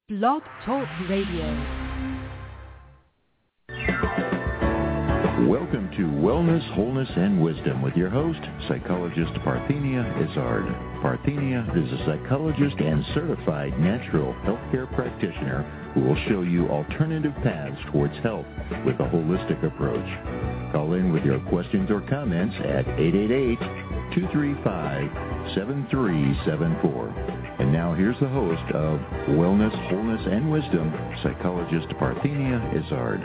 Blog Talk Radio. Welcome to Wellness, Wholeness, and Wisdom with your host, psychologist Parthenia Izzard. Parthenia is a psychologist and certified natural healthcare practitioner who will show you alternative paths towards health with a holistic approach. Call in with your questions or comments at 888-235-7374. And now here's the host of Wellness, Wholeness, and Wisdom, psychologist Parthenia Izzard.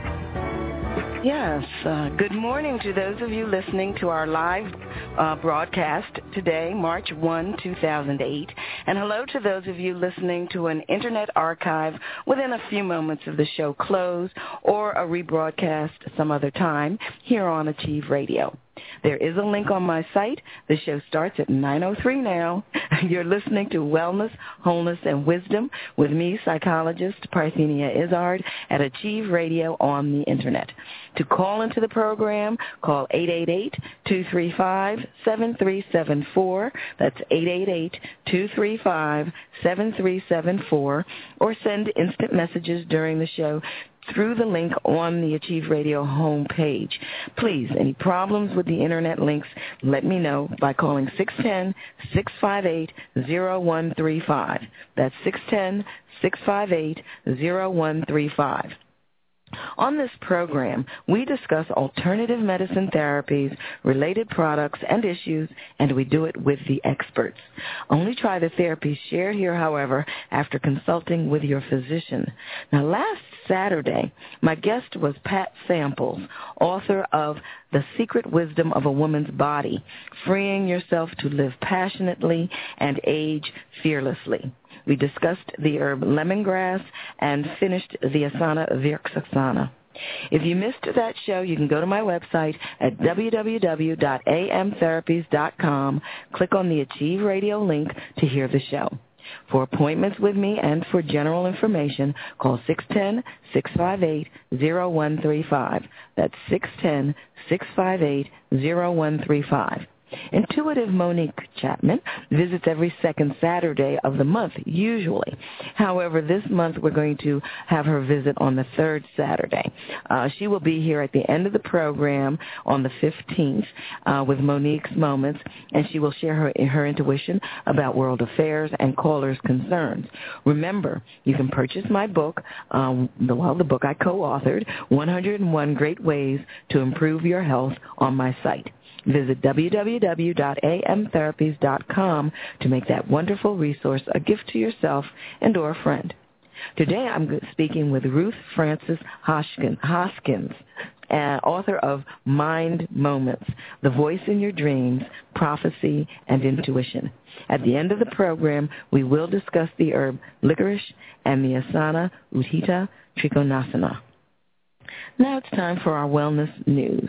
Yes, good morning to those of you listening to our live broadcast today, March 1, 2008. And hello to those of you listening to an internet archive within a few moments of the show close or a rebroadcast some other time here on Achieve Radio. There is a link on my site. The show starts at 9:03 now. You're listening to Wellness, Wholeness, and Wisdom with me, psychologist Parthenia Izzard, at Achieve Radio on the Internet. To call into the program, call 888-235-7374. That's 888-235-7374. Or send instant messages during the show through the link on the Achieve Radio homepage. Please, any problems with the Internet links, let me know by calling 610-658-0135. That's 610-658-0135. On this program, we discuss alternative medicine therapies, related products, and issues, and we do it with the experts. Only try the therapies shared here, however, after consulting with your physician. Now, last Saturday, my guest was Pat Samples, author of The Secret Wisdom of a Woman's Body, Freeing Yourself to Live Passionately and Age Fearlessly. We discussed the herb lemongrass and finished the asana Virksasana. If you missed that show, you can go to my website at www.amtherapies.com, click on the Achieve Radio link to hear the show. For appointments with me and for general information, call 610-658-0135. That's 610-658-0135. Intuitive Monique Chapman visits every second Saturday of the month, usually. However, this month we're going to have her visit on the third Saturday. She will be here at the end of the program on the 15th with Monique's Moments, and she will share her intuition about world affairs and callers' concerns. Remember, you can purchase my book, the book I co-authored, 101 Great Ways to Improve Your Health, on my site. Visit www.amtherapies.com to make that wonderful resource a gift to yourself and or a friend. Today I'm speaking with Ruth Frances Hoskins, author of Mind Moments, The Voice in Your Dreams, Prophecy, and Intuition. At the end of the program, we will discuss the herb licorice and the asana Utthita Trikonasana. Now it's time for our wellness news.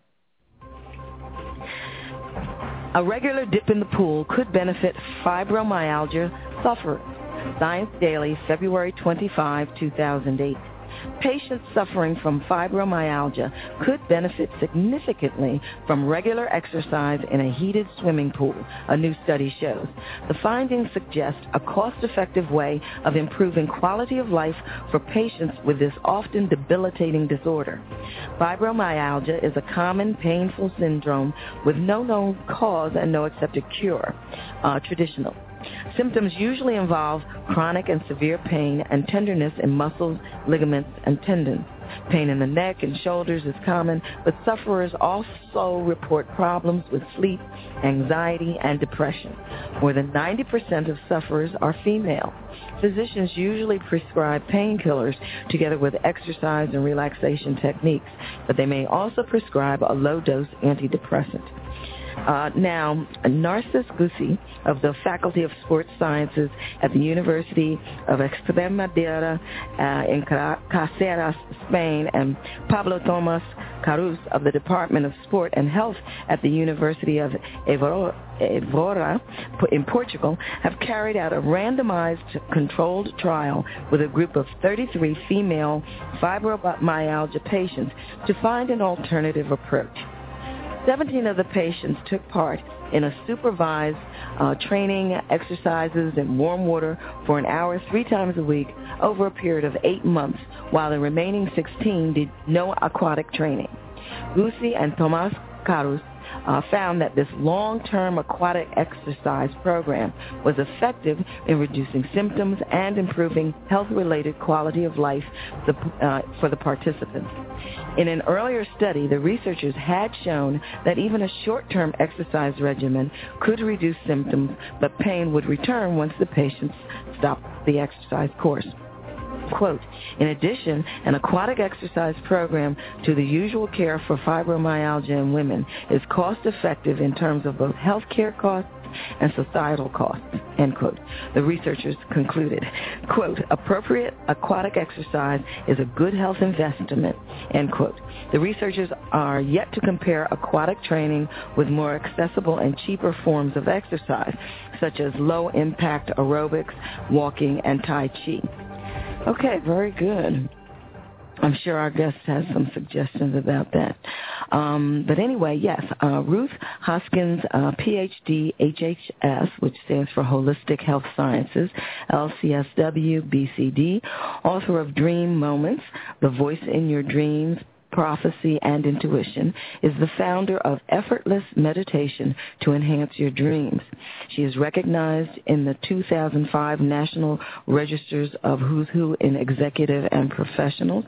A regular dip in the pool could benefit fibromyalgia sufferers. Science Daily, February 25, 2008. Patients suffering from fibromyalgia could benefit significantly from regular exercise in a heated swimming pool, a new study shows. The findings suggest a cost-effective way of improving quality of life for patients with this often debilitating disorder. Fibromyalgia is a common painful syndrome with no known cause and no accepted cure. Traditional. Symptoms usually involve chronic and severe pain and tenderness in muscles, ligaments, and tendons. Pain in the neck and shoulders is common, but sufferers also report problems with sleep, anxiety, and depression. More than 90% of sufferers are female. Physicians usually prescribe painkillers together with exercise and relaxation techniques, but they may also prescribe a low-dose antidepressant. Now, Narcis Gussi of the Faculty of Sports Sciences at the University of Extremadura in Cáceres, Spain, and Pablo Tomás Carus of the Department of Sport and Health at the University of Évora in Portugal have carried out a randomized controlled trial with a group of 33 female fibromyalgia patients to find an alternative approach. 17 of the patients took part in a supervised training exercises in warm water for an hour 3 times a week over a period of 8 months, while the remaining 16 did no aquatic training. Gusi and Tomas Karus found that this long-term aquatic exercise program was effective in reducing symptoms and improving health-related quality of life for the participants. In an earlier study, the researchers had shown that even a short-term exercise regimen could reduce symptoms, but pain would return once the patients stopped the exercise course. Quote, in addition, an aquatic exercise program to the usual care for fibromyalgia in women is cost-effective in terms of both health care costs and societal costs, end quote. The researchers concluded, quote, appropriate aquatic exercise is a good health investment, end quote. The researchers are yet to compare aquatic training with more accessible and cheaper forms of exercise, such as low-impact aerobics, walking, and Tai Chi. Okay, very good. I'm sure our guest has some suggestions about that. But anyway, yes, Ruth Hoskins, Ph.D., HHS, which stands for Holistic Health Sciences, LCSW, BCD, author of Dream Moments, The Voice in Your Dreams, Prophecy and Intuition, is the founder of Effortless Meditation to Enhance Your Dreams. She is recognized in the 2005 National Registers of Who's Who in Executive and Professionals,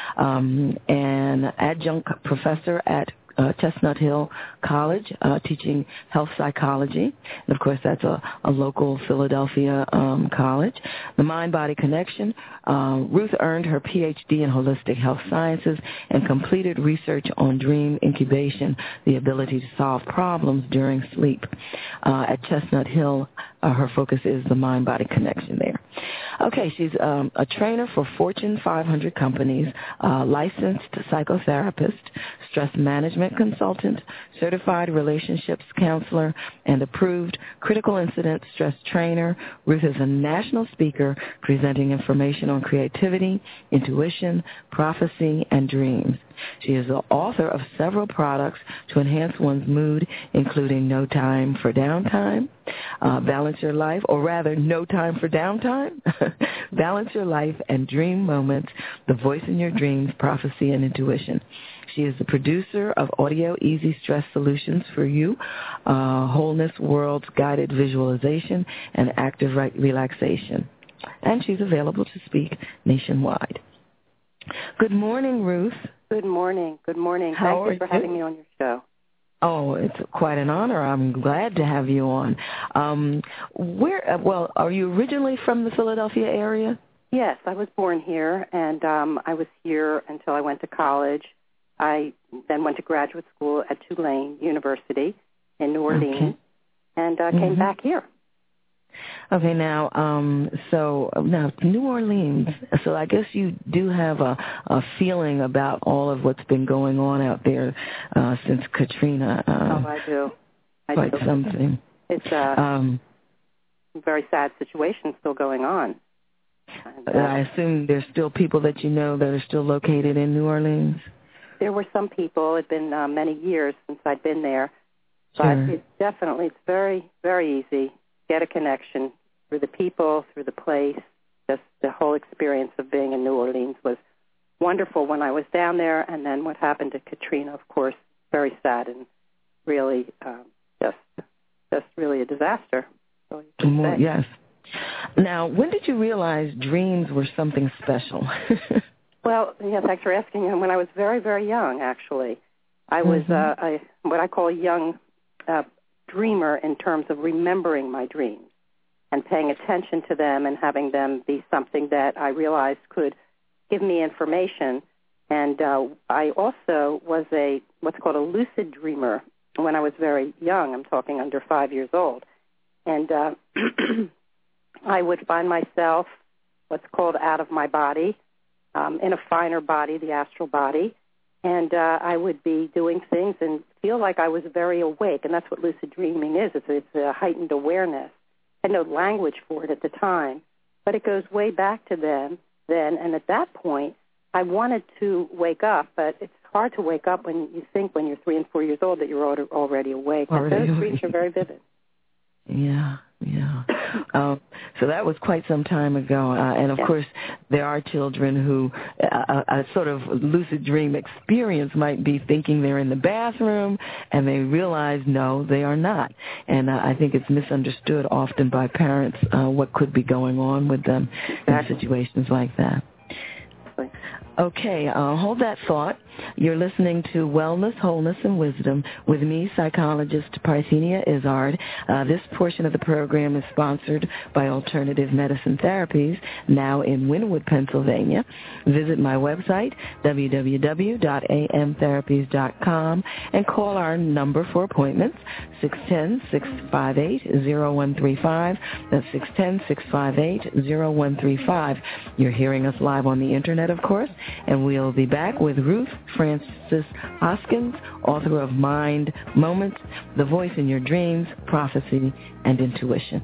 and adjunct professor at Chestnut Hill College, teaching health psychology. And of course, that's a local Philadelphia college. The Mind-Body Connection. Ruth earned her Ph.D. in Holistic Health Sciences and completed research on dream incubation, the ability to solve problems during sleep. At Chestnut Hill, her focus is the Mind-Body Connection there. Okay, she's a trainer for Fortune 500 companies, licensed psychotherapist, stress management consultant, certified relationships counselor, and approved critical incident stress trainer. Ruth is a national speaker presenting information on creativity, intuition, prophecy, and dreams. She is the author of several products to enhance one's mood, including No Time for Downtime, Balance Your Life, or rather, No Time for Downtime, Balance Your Life, and Dream Moments, The Voice in Your Dreams, Prophecy, and Intuition. She is the producer of Audio Easy Stress Solutions for You, Wholeness World's Guided Visualization, and Active Relaxation. And she's available to speak nationwide. Good morning, Ruth. Good morning. Good morning. Thank you for having me on your show. Oh, it's quite an honor. I'm glad to have you on. Are you originally from the Philadelphia area? Yes, I was born here, and I was here until I went to college. I then went to graduate school at Tulane University in New Orleans, and came back here. Okay, now New Orleans. So I guess you do have a feeling about all of what's been going on out there since Katrina. I do. Quite something. It's a very sad situation still going on. And, I assume there's still people that you know that are still located in New Orleans? There were some people. It's been many years since I'd been there. But Sure. It's very, very easy. Get a connection through the people, through the place. Just the whole experience of being in New Orleans was wonderful when I was down there. And then what happened to Katrina, of course, very sad and really just really a disaster. So yes. Now, when did you realize dreams were something special? Well, yeah, thanks for asking. When I was very, very young, actually. I was what I call a young dreamer in terms of remembering my dreams and paying attention to them and having them be something that I realized could give me information. And I also was what's called a lucid dreamer when I was very young. I'm talking under 5 years old. And I would find myself what's called out of my body, in a finer body, the astral body, and I would be doing things and feel like I was very awake, and that's what lucid dreaming is. It's a heightened awareness. I had no language for it at the time, but it goes way back to then, and at that point, I wanted to wake up, but it's hard to wake up when you think when you're 3 and 4 years old that you're already awake. And those dreams are very vivid. Yeah. So that was quite some time ago. And, of course, there are children who a sort of lucid dream experience might be thinking they're in the bathroom and they realize, no, they are not. And I think it's misunderstood often by parents what could be going on with them in situations like that. Okay, hold that thought. You're listening to Wellness, Wholeness, and Wisdom with me, psychologist Parthenia Izzard. This portion of the program is sponsored by Alternative Medicine Therapies, now in Wynwood, Pennsylvania. Visit my website, www.amtherapies.com, and call our number for appointments, 610-658-0135. That's 610-658-0135. You're hearing us live on the Internet, of course, and we'll be back with Ruth Frances Hoskins, author of Mind Moments, The Voice in Your Dreams, Prophecy, and Intuition.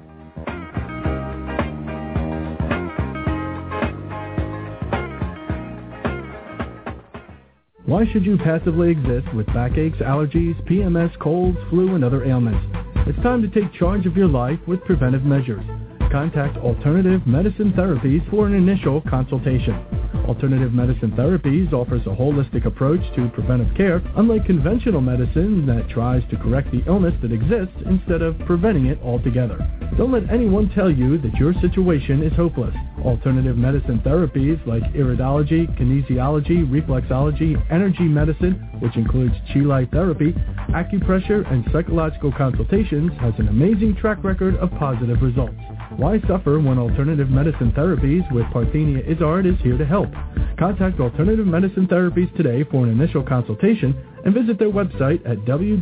Why should you passively exist with backaches, allergies, PMS, colds, flu, and other ailments? It's time to take charge of your life with preventive measures. Contact Alternative Medicine Therapies for an initial consultation. Alternative Medicine Therapies offers a holistic approach to preventive care, unlike conventional medicine that tries to correct the illness that exists instead of preventing it altogether. Don't let anyone tell you that your situation is hopeless. Alternative medicine therapies like iridology, kinesiology, reflexology, energy medicine, which includes chi light therapy, acupressure, and psychological consultations, has an amazing track record of positive results. Why suffer when Alternative Medicine Therapies with Parthenia Izzard is here to help? Contact Alternative Medicine Therapies today for an initial consultation and visit their website at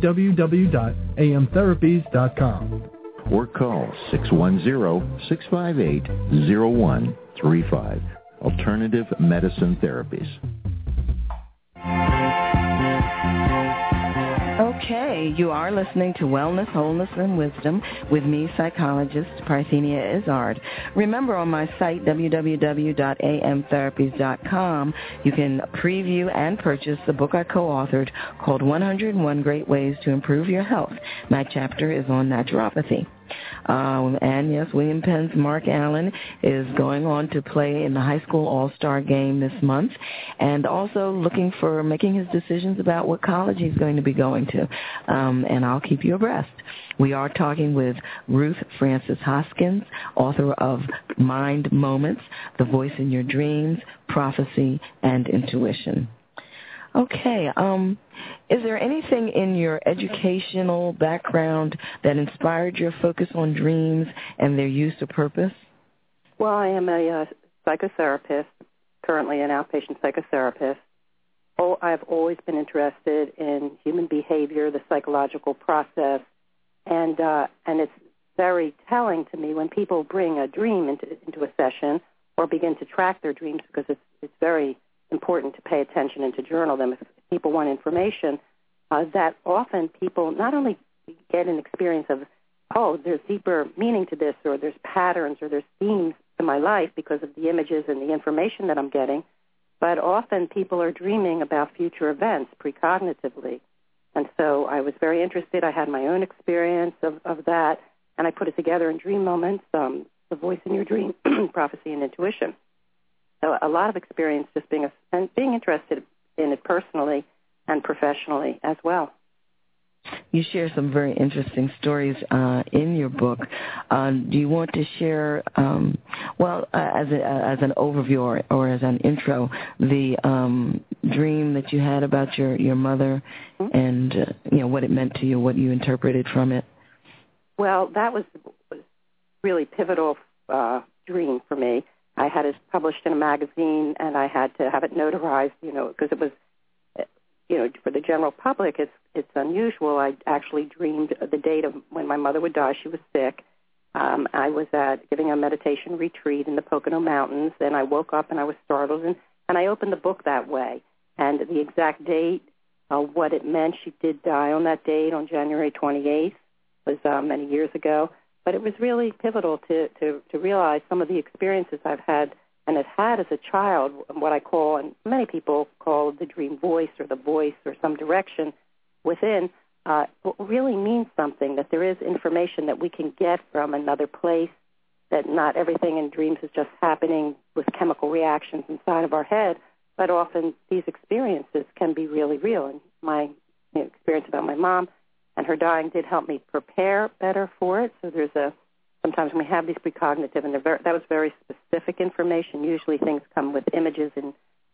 www.amtherapies.com. Or call 610-658-0135. Alternative Medicine Therapies. Okay, you are listening to Wellness, Wholeness, and Wisdom with me, psychologist Parthenia Izzard. Remember, on my site, www.amtherapies.com, you can preview and purchase the book I co-authored called 101 Great Ways to Improve Your Health. My chapter is on naturopathy. And yes, William Penn's Mark Allen is going on to play in the high school all-star game this month, and also making his decisions about what college he's going to be going to. And I'll keep you abreast. We are talking with Ruth Frances Hoskins, author of Mind Moments, The Voice in Your Dreams, Prophecy, and Intuition. Okay. Is there anything in your educational background that inspired your focus on dreams and their use or purpose? Well, I am a psychotherapist, currently an outpatient psychotherapist. I've always been interested in human behavior, the psychological process, and it's very telling to me when people bring a dream into a session or begin to track their dreams, because it's very important to pay attention and to journal them if people want information, that often people not only get an experience of, oh, there's deeper meaning to this, or there's patterns, or there's themes to my life because of the images and the information that I'm getting, but often people are dreaming about future events precognitively. And so I was very interested. I had my own experience of that, and I put it together in Dream Moments, The Voice in Your Dream, Prophecy, and Intuition. So a lot of experience just being interested in it personally and professionally as well. You share some very interesting stories in your book. Do you want to share, as an overview or as an intro, the dream that you had about your mother, mm-hmm. and what it meant to you, what you interpreted from it? Well, that was really pivotal dream for me. I had it published in a magazine, and I had to have it notarized, because it was, for the general public, it's unusual. I actually dreamed the date of when my mother would die. She was sick. I was giving a meditation retreat in the Pocono Mountains, and I woke up and I was startled, and I opened the book that way. And the exact date, what it meant, she did die on that date on January 28th, was many years ago. But it was really pivotal to realize some of the experiences I've had and had had as a child what I call, and many people call the dream voice or the voice or some direction within, really means something, that there is information that we can get from another place, that not everything in dreams is just happening with chemical reactions inside of our head, but often these experiences can be really real. And my experience about my mom and her dying did help me prepare better for it. So sometimes when we have these precognitive, and that was very specific information. Usually things come with images, and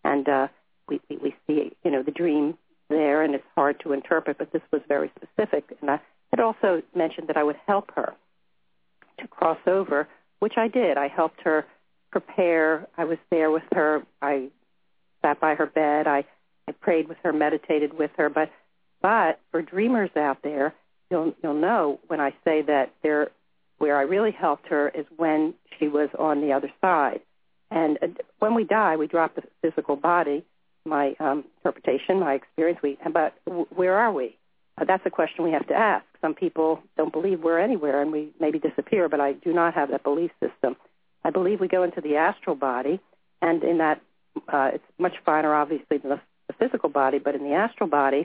we see, the dream there, and it's hard to interpret, but this was very specific. And I had also mentioned that I would help her to cross over, which I did. I helped her prepare. I was there with her. I sat by her bed. I prayed with her, meditated with her. But for dreamers out there, you'll know when I say that where I really helped her is when she was on the other side. And when we die, we drop the physical body. My interpretation, my experience, but where are we? That's a question we have to ask. Some people don't believe we're anywhere and we maybe disappear, but I do not have that belief system. I believe we go into the astral body, and in that, it's much finer, obviously, than the physical body, but in the astral body,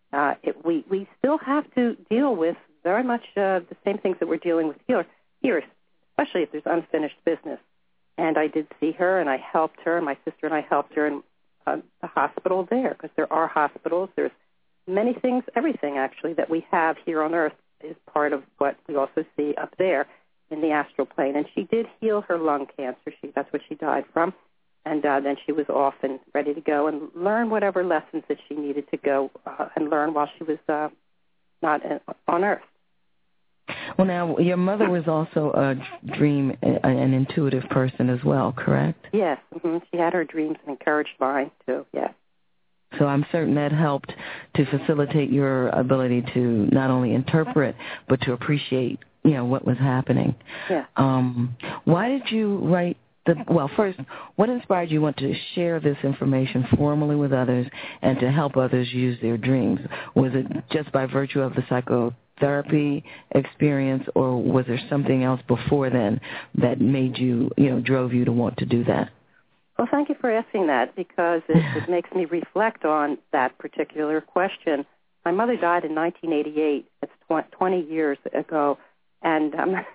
we still have to deal with very much the same things that we're dealing with here, especially if there's unfinished business. And I did see her, and I helped her, my sister and I helped her in the hospital there, because there are hospitals. There's many things, everything actually that we have here on Earth is part of what we also see up there in the astral plane. And she did heal her lung cancer. That's what she died from. And then she was off and ready to go and learn whatever lessons that she needed to go and learn while she was not on Earth. Well, now, your mother was also a dream, an intuitive person as well, correct? Yes. Mm-hmm. She had her dreams and encouraged mine, too, yes. So I'm certain that helped to facilitate your ability to not only interpret, but to appreciate, what was happening. Yeah. Why did you write first, what inspired you want to share this information formally with others and to help others use their dreams? Was it just by virtue of the psychotherapy experience, or was there something else before then that made you, drove you to want to do that? Well, thank you for asking that, because it makes me reflect on that particular question. My mother died in 1988. It's 20 years ago, and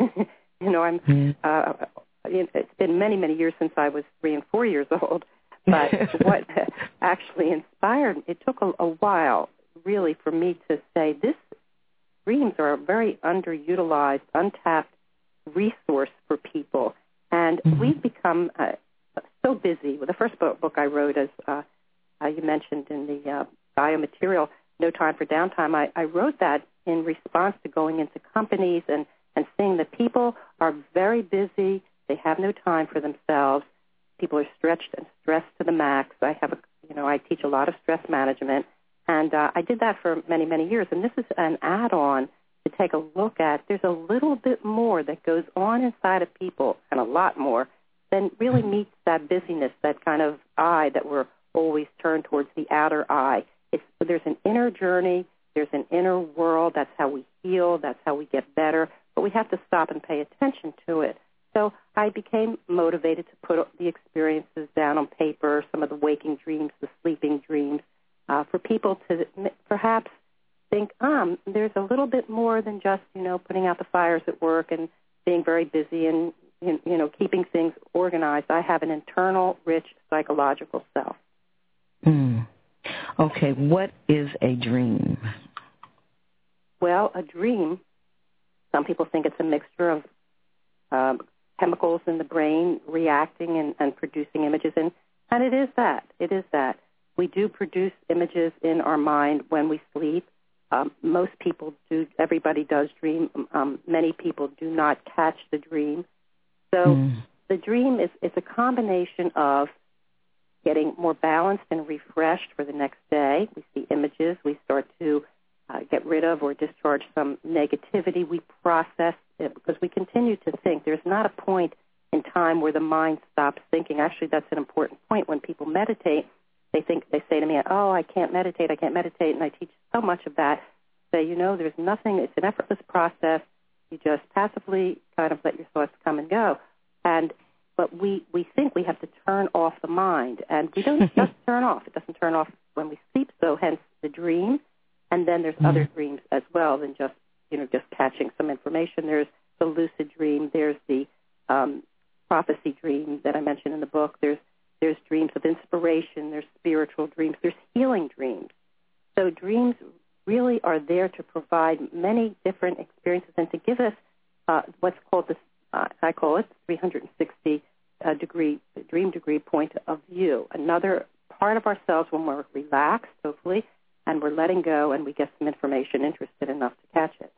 it's been many, many years since I was 3 and 4 years old. But what actually inspired me, it took a while, really, for me to say dreams are a very underutilized, untapped resource for people, and we've become so busy. Well, the first book I wrote, as you mentioned in the biomaterial, No Time for Downtime, I wrote that in response to going into companies and seeing that people are very busy. They have no time for themselves. People are stretched and stressed to the max. I teach a lot of stress management, and I did that for many, many years. And this is an add-on to take a look at. There's a little bit more that goes on inside of people, and a lot more, than really meets that busyness, that kind of eye that we're always turned towards, the outer eye. There's an inner journey. There's an inner world. That's how we heal. That's how we get better. But we have to stop and pay attention to it. So I became motivated to put the experiences down on paper, some of the waking dreams, the sleeping dreams, for people to perhaps think, there's a little bit more than just, putting out the fires at work and being very busy and, keeping things organized. I have an internal, rich psychological self. Okay, what is a dream? Well, a dream, some people think it's a mixture of chemicals in the brain reacting and producing images, and it is that. It is that. We do produce images in our mind when we sleep. Most people do. Everybody does dream. Many people do not catch the dream. So the dream is a combination of getting more balanced and refreshed for the next day. We see images. We start to get rid of or discharge some negativity. We process it because we continue to think. There's not a point in time where the mind stops thinking. Actually, that's an important point. When people meditate, they say to me, I can't meditate, and I teach so much of that. Say, there's nothing, it's an effortless process. You just passively kind of let your thoughts come and go. And but we think we have to turn off the mind, and we don't just turn off. It doesn't turn off when we sleep, so hence the dream. And then there's other dreams as well than just catching some information. There's the lucid dream. There's the prophecy dream that I mentioned in the book. There's dreams of inspiration. There's spiritual dreams. There's healing dreams. So dreams really are there to provide many different experiences and to give us what's called this, I call it 360 dream degree point of view. Another part of ourselves when we're relaxed, hopefully, and we're letting go and we get some information interested enough to catch it.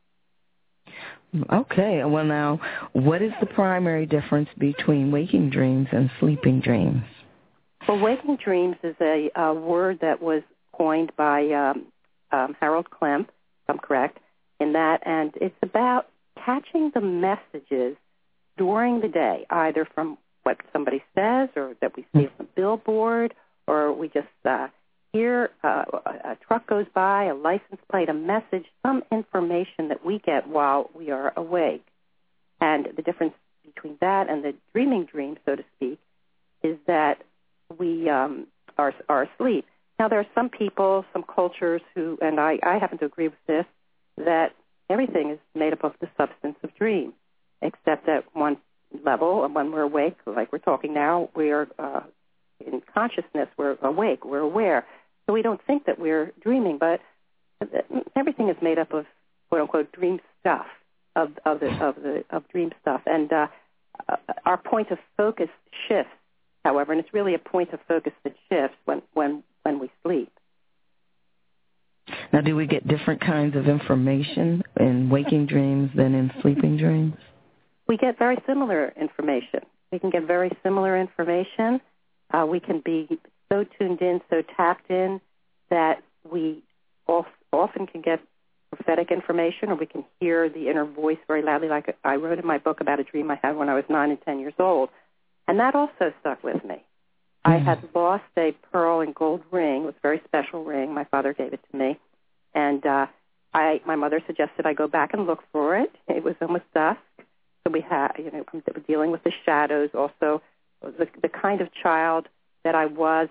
Okay. Well, now, what is the primary difference between waking dreams and sleeping dreams? Well, waking dreams is a word that was coined by Harold Klemp, if I'm correct, in that, and it's about catching the messages during the day, either from what somebody says or that we see on a billboard, or we just hear a truck goes by, a license plate, a message, some information that we get while we are awake. And the difference between that and the dreaming dream, so to speak, is that we are asleep. Now, there are some people, some cultures who, and I happen to agree with this, that everything is made up of the substance of dream, except at one level, and when we're awake, like we're talking now, we are in consciousness, we're awake, we're aware. So we don't think that we're dreaming, but everything is made up of quote-unquote dream stuff, of dream stuff. And our point of focus shifts, however, and it's really a point of focus that shifts when we sleep. Now, do we get different kinds of information in waking dreams than in sleeping dreams? We get very similar information. We can get very similar information. We can be so tuned in, so tapped in, that we often can get prophetic information, or we can hear the inner voice very loudly, like I wrote in my book about a dream I had when I was 9 and 10 years old. And that also stuck with me. I had lost a pearl and gold ring. It was a very special ring. My father gave it to me. And my mother suggested I go back and look for it. It was almost dusk. So we had, I'm dealing with the shadows. Also, the kind of child that I was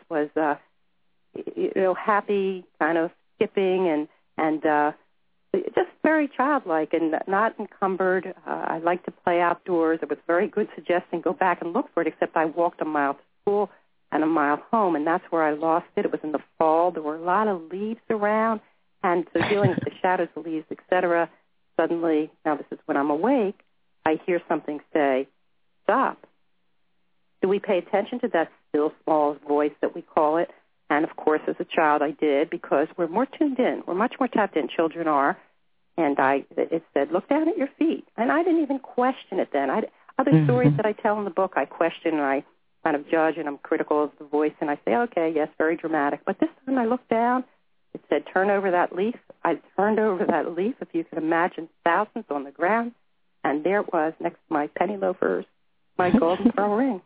happy, kind of skipping and just very childlike and not encumbered. I liked to play outdoors. It was very good suggesting go back and look for it, except I walked a mile to school and a mile home, and that's where I lost it. It was in the fall. There were a lot of leaves around, and so dealing with the shadows, the leaves, etc., suddenly, now this is when I'm awake, I hear something say, stop. Do we pay attention to that still small voice that we call it? And, of course, as a child, I did, because we're more tuned in. We're much more tapped in. Children are. And it said, look down at your feet. And I didn't even question it then. Other stories that I tell in the book, I question and I kind of judge and I'm critical of the voice. And I say, okay, yes, very dramatic. But this time I looked down. It said, turn over that leaf. I turned over that leaf, if you could imagine, thousands on the ground. And there it was, next to my penny loafers, my golden pearl ring.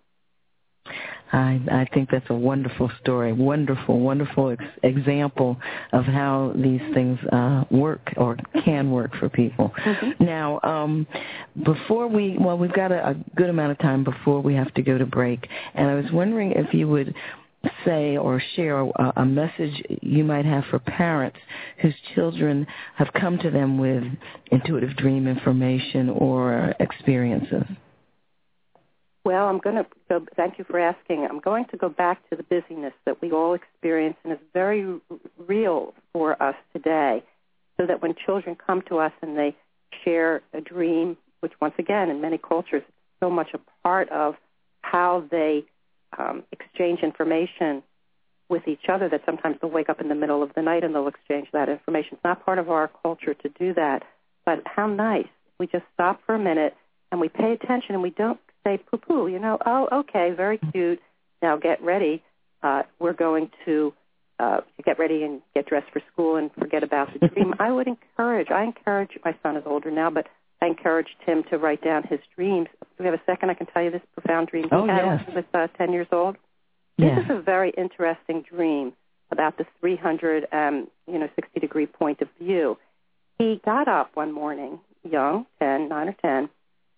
I think that's a wonderful story, wonderful example of how these things work or can work for people. Now, we've got a good amount of time before we have to go to break, and I was wondering if you would say or share a message you might have for parents whose children have come to them with intuitive dream information or experiences. Well, I'm going to go, thank you for asking. I'm going to go back to the busyness that we all experience and is very real for us today, so that when children come to us and they share a dream, which once again in many cultures is so much a part of how they exchange information with each other, that sometimes they'll wake up in the middle of the night and they'll exchange that information. It's not part of our culture to do that, but how nice. We just stop for a minute and we pay attention and we don't say poo-poo, oh, okay, very cute. Now get ready. We're going to get ready and get dressed for school and forget about the dream. I encourage, my son is older now, but I encouraged him to write down his dreams. Do we have a second? I can tell you this profound dream he had when he was 10 years old. This is a very interesting dream about the 360-degree point of view. He got up one morning, young, 9 or 10,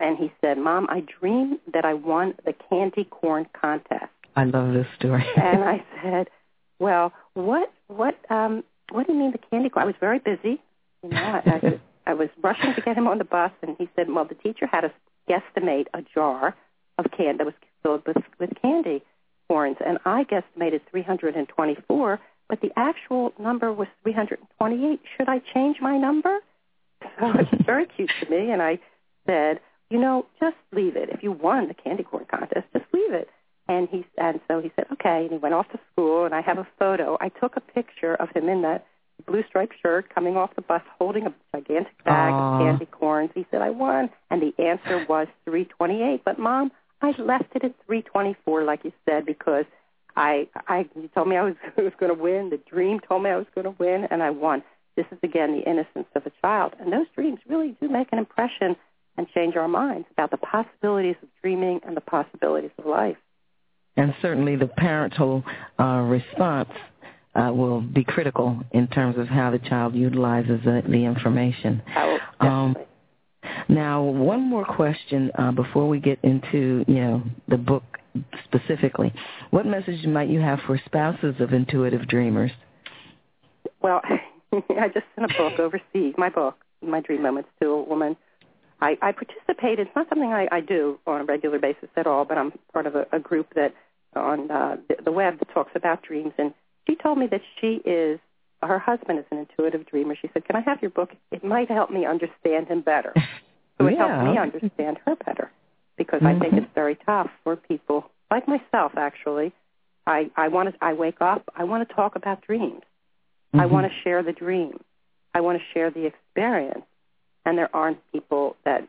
and he said, Mom, I dreamed that I won the candy corn contest. I love this story. And I said, well, what do you mean the candy corn? I was very busy. You know, I was rushing to get him on the bus, and he said, well, the teacher had us guesstimate a jar of candy that was filled with candy corns, and I guesstimated 324, but the actual number was 328. Should I change my number? So it's very cute to me, and I said, you know, just leave it. If you won the candy corn contest, just leave it. And so he said, okay, and he went off to school, and I have a photo. I took a picture of him in that blue striped shirt coming off the bus holding a gigantic bag of candy corns. He said, I won, and the answer was 328. But, Mom, I left it at 324, like you said, because you told me I was going to win. The dream told me I was going to win, and I won. This is, again, the innocence of a child. And those dreams really do make an impression and change our minds about the possibilities of dreaming and the possibilities of life. And certainly the parental response will be critical in terms of how the child utilizes the information. Now, one more question before we get into, the book specifically. What message might you have for spouses of intuitive dreamers? Well, I just sent a book overseas, my book, My Dream Moments, to a woman. I participated. It's not something I do on a regular basis at all, but I'm part of a group that on the web that talks about dreams. And she told me that her husband is an intuitive dreamer. She said, can I have your book? It might help me understand him better. So it helped me understand her better, because I think it's very tough for people like myself, actually. I wake up, I want to talk about dreams. I want to share the dream. I want to share the experience. And there aren't people that,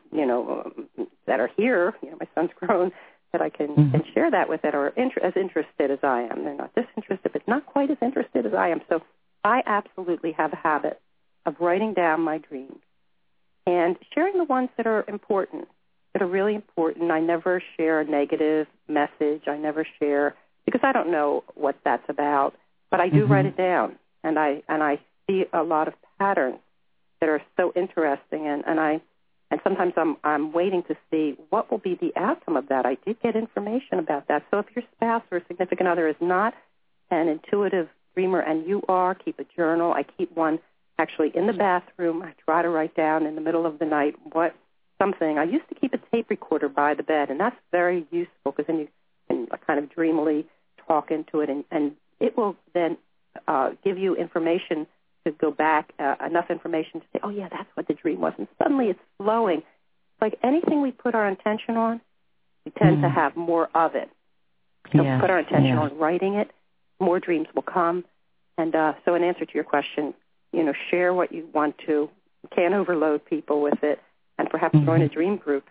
that are here, my son's grown, that I can share that with, that are as interested as I am. They're not disinterested, but not quite as interested as I am. So I absolutely have a habit of writing down my dreams and sharing the ones that are important, that are really important. I never share a negative message. I never share, because I don't know what that's about, but I do write it down, and I see a lot of patterns that are so interesting, and sometimes I'm waiting to see what will be the outcome of that. I did get information about that. So if your spouse or a significant other is not an intuitive dreamer and you are, keep a journal. I keep one actually in the bathroom. I try to write down in the middle of the night something. I used to keep a tape recorder by the bed, and that's very useful, because then you can kind of dreamily talk into it, and it will then give you information to go back, enough information to say, oh, yeah, that's what the dream was. And suddenly it's flowing. It's like anything we put our attention on, we tend to have more of it. So if we put our attention on writing it, more dreams will come. And so in answer to your question, share what you want to. You can't overload people with it, and perhaps join a dream group.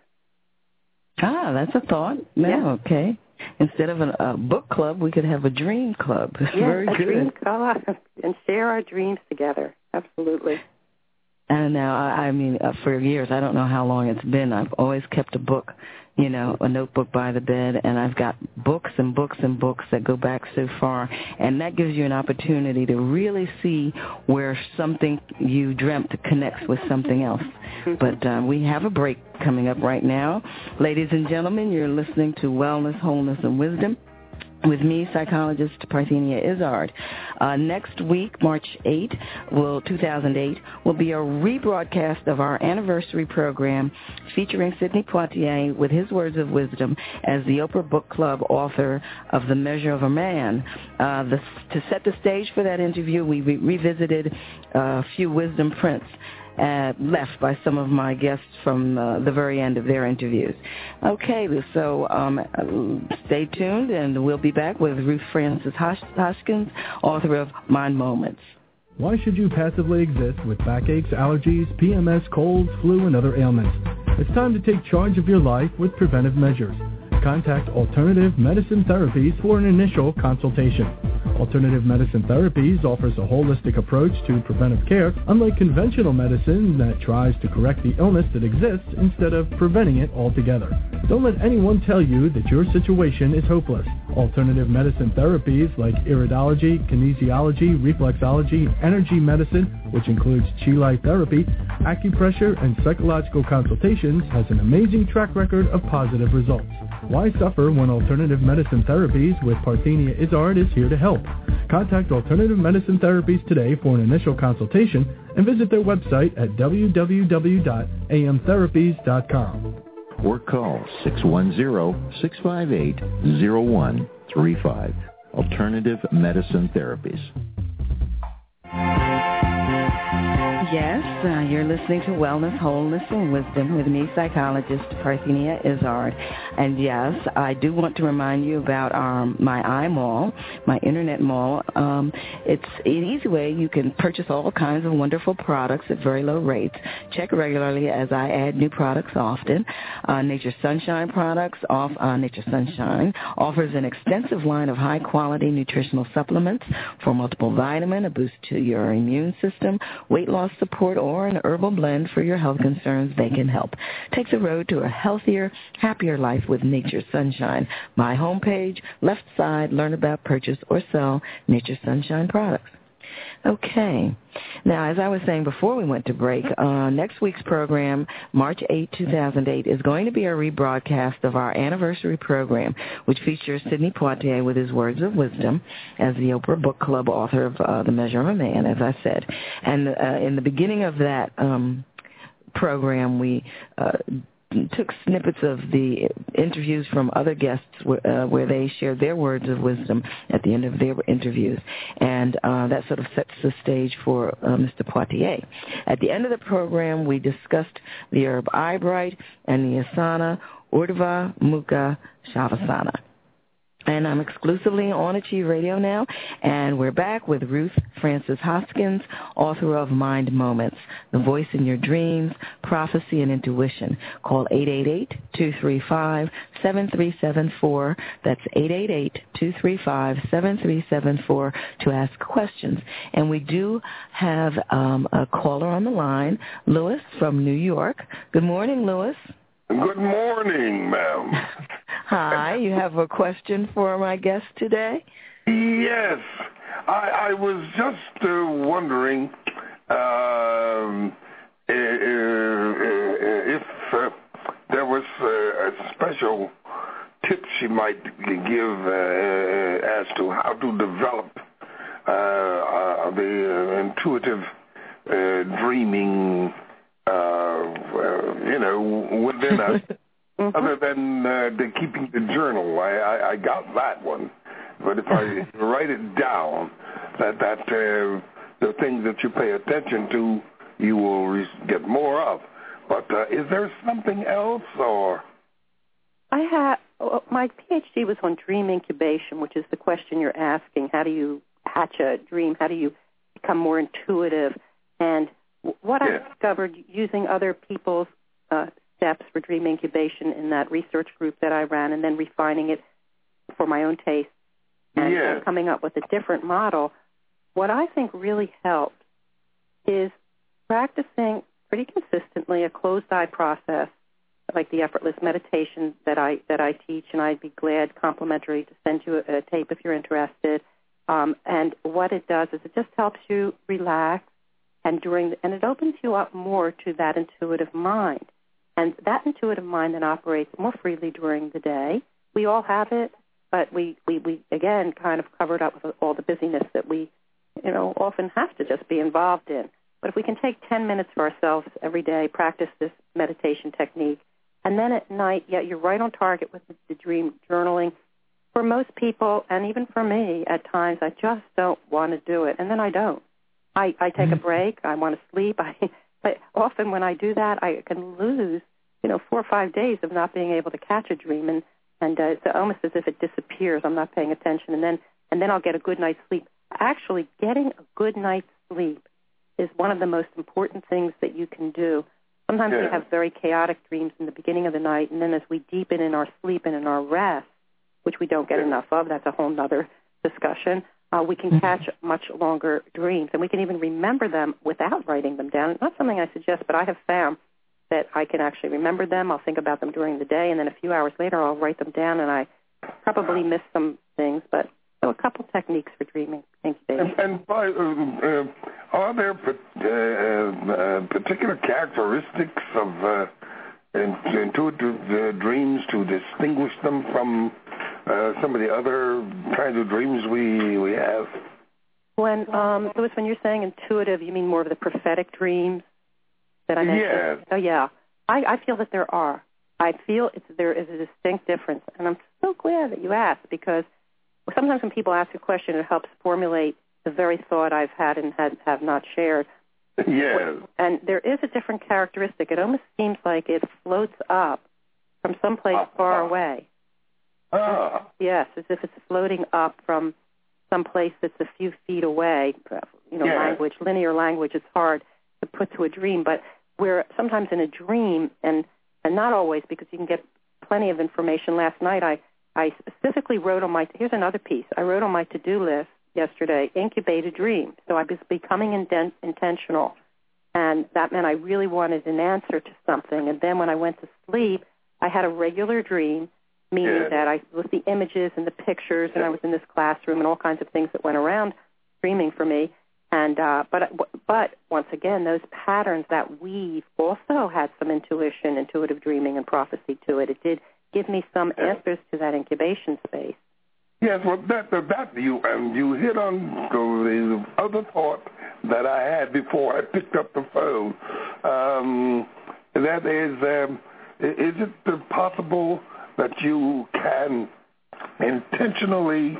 That's a thought. No, okay. Instead of a book club, we could have a dream club. Very good. Dream club, and share our dreams together. Absolutely. And now, for years, I don't know how long it's been, I've always kept a book, a notebook by the bed, and I've got books and books and books that go back so far, and that gives you an opportunity to really see where something you dreamt connects with something else. But we have a break coming up right now. Ladies and gentlemen, you're listening to Wellness, Wholeness, and Wisdom with me, psychologist Parthenia Izzard. Next week, March 8, 2008, will be a rebroadcast of our anniversary program featuring Sidney Poitier with his words of wisdom as the Oprah Book Club author of The Measure of a Man. To set the stage for that interview, we revisited a few wisdom prints left by some of my guests from the very end of their interviews. Okay, so stay tuned, and we'll be back with Ruth Frances Hoskins, author of Mind Moments. Why should you passively exist with backaches, allergies, PMS, colds, flu, and other ailments? It's time to take charge of your life with preventive measures. Contact Alternative Medicine Therapies for an initial consultation. Alternative Medicine Therapies offers a holistic approach to preventive care, unlike conventional medicine that tries to correct the illness that exists instead of preventing it altogether. Don't let anyone tell you that your situation is hopeless. Alternative medicine therapies like iridology, kinesiology, reflexology, energy medicine, which includes Chi Light therapy, acupressure, and psychological consultations, has an amazing track record of positive results. Why suffer when Alternative Medicine Therapies with Parthenia Izzard is here to help? Contact Alternative Medicine Therapies today for an initial consultation and visit their website at www.amtherapies.com. Or call 610-658-0135. Alternative Medicine Therapies. Yes, you're listening to Wellness, Wholeness, and Wisdom with me, psychologist Parthenia Izzard. And yes, I do want to remind you about my iMall, my internet mall. It's an easy way you can purchase all kinds of wonderful products at very low rates. Check regularly as I add new products often. Nature Sunshine products, Nature Sunshine offers an extensive line of high-quality nutritional supplements for multiple vitamin, a boost to your immune system, weight loss support, or an herbal blend for your health concerns. They can help. Take the road to a healthier, happier life with Nature Sunshine. My homepage, left side, learn about, purchase, or sell Nature Sunshine products. Okay. Now, as I was saying before we went to break, next week's program, March 8, 2008, is going to be a rebroadcast of our anniversary program, which features Sidney Poitier with his words of wisdom as the Oprah Book Club author of The Measure of a Man, as I said. And in the beginning of that program, we took snippets of the interviews from other guests where they shared their words of wisdom at the end of their interviews. And that sort of sets the stage for Mr. Poitier. At the end of the program, we discussed the herb eyebright and the asana Urdhva Mukha Shavasana. And I'm exclusively on Achieve Radio now, and we're back with Ruth Frances Hoskins, author of Mind Moments, The Voice in Your Dreams, Prophecy and Intuition. Call 888-235-7374. That's 888-235-7374 to ask questions. And we do have a caller on the line, Louis from New York. Good morning, Louis. Good morning, ma'am. Hi, you have a question for my guest today? Yes. I was just wondering if there was special tips you might give as to how to develop the intuitive dreaming within us, other than the keeping the journal. I got that one. But if I write it down, that the things that you pay attention to, you will get more of. But is there something else, or? My PhD was on dream incubation, which is the question you're asking. How do you hatch a dream? How do you become more intuitive? And what I discovered using other people's steps for dream incubation in that research group that I ran, and then refining it for my own taste and coming up with a different model, what I think really helped is practicing pretty consistently a closed-eye process, like the effortless meditation that I teach, and I'd be glad complimentary to send you a tape if you're interested. And what it does is it just helps you relax, and it opens you up more to that intuitive mind. And that intuitive mind then operates more freely during the day. We all have it, but we again kind of covered up with all the busyness that we, often have to just be involved in. But if we can take 10 minutes for ourselves every day, practice this meditation technique, and then at night, you're right on target with the dream journaling. For most people, and even for me, at times, I just don't want to do it, and then I don't. I take a break. I want to sleep. But often when I do that, I can lose, 4 or 5 days of not being able to catch a dream, and it's almost as if it disappears. I'm not paying attention, and then I'll get a good night's sleep. Actually, getting a good night's sleep is one of the most important things that you can do. Sometimes we have very chaotic dreams in the beginning of the night, and then as we deepen in our sleep and in our rest, which we don't get enough of, that's a whole other discussion, we can catch much longer dreams, and we can even remember them without writing them down. It's not something I suggest, but I have found that I can actually remember them. I'll think about them during the day, and then a few hours later I'll write them down, and I probably miss some things. But so a couple techniques for dreaming incubation. And are there particular characteristics of intuitive dreams to distinguish them from some of the other kinds of dreams we have? When Louis, when you're saying intuitive, you mean more of the prophetic dreams that I mentioned? Yeah. Oh, yeah. I feel that there are. I feel there is a distinct difference, and I'm so glad that you asked, because sometimes when people ask a question, it helps formulate the very thought I've had and have not shared. Yeah. And there is a different characteristic. It almost seems like it floats up from someplace far away. Yes, as if it's floating up from some place that's a few feet away. Language, linear language, it's hard to put to a dream, but we're sometimes in a dream, and not always, because you can get plenty of information. Last night I specifically wrote on here's another piece. I wrote on my to-do list yesterday, incubate a dream. So I was becoming intentional, and that meant I really wanted an answer to something. And then when I went to sleep, I had a regular dream, meaning that with the images and the pictures, and I was in this classroom and all kinds of things that went around dreaming for me. And but once again, those patterns that weave also had some intuitive dreaming and prophecy to it. It did give me some answers to that incubation space. Yes, well, that you hit on the other thought that I had before I picked up the phone. That is it possible that you can intentionally